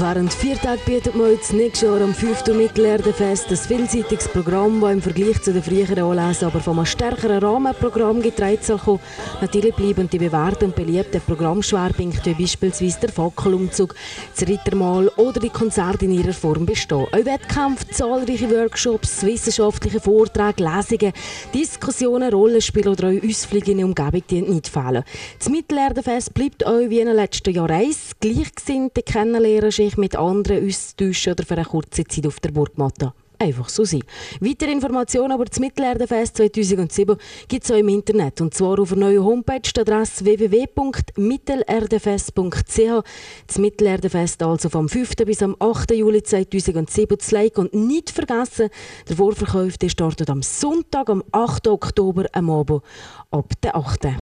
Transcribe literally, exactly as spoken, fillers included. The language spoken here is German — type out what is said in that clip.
Während vier Tage bietet man jetzt nächstes Jahr am fünften Mittelerdefest ein vielseitiges Programm, das im Vergleich zu den früheren Anlässen aber von einem stärkeren Rahmenprogramm getragen soll kommen. Natürlich bleiben die bewährten und beliebten Programmschwerpunkte wie beispielsweise der Fackelumzug, das Rittermahl oder die Konzerte in ihrer Form bestehen. Auch Wettkämpfe, zahlreiche Workshops, wissenschaftliche Vorträge, Lesungen, Diskussionen, Rollenspiele oder auch Ausflüge in die Umgebung, die nicht fehlen. Das Mittelerdefest bleibt auch wie in den letzten Jahren eins. Gleichgesinnte kennenlernen, sich mit anderen auszutauschen oder für eine kurze Zeit auf der Burgmatte einfach so sein. Weitere Informationen über das Mittelerdefest zweitausendsieben gibt es auch im Internet, und zwar auf der neuen Homepage, die Adresse w w w punkt mittelerdefest punkt c h. Das Mittelerdefest also vom fünften bis am achten Juli zweitausendsieben zu Like. Und nicht vergessen, der Vorverkauf der startet am Sonntag, am achten Oktober am Abend ab der achten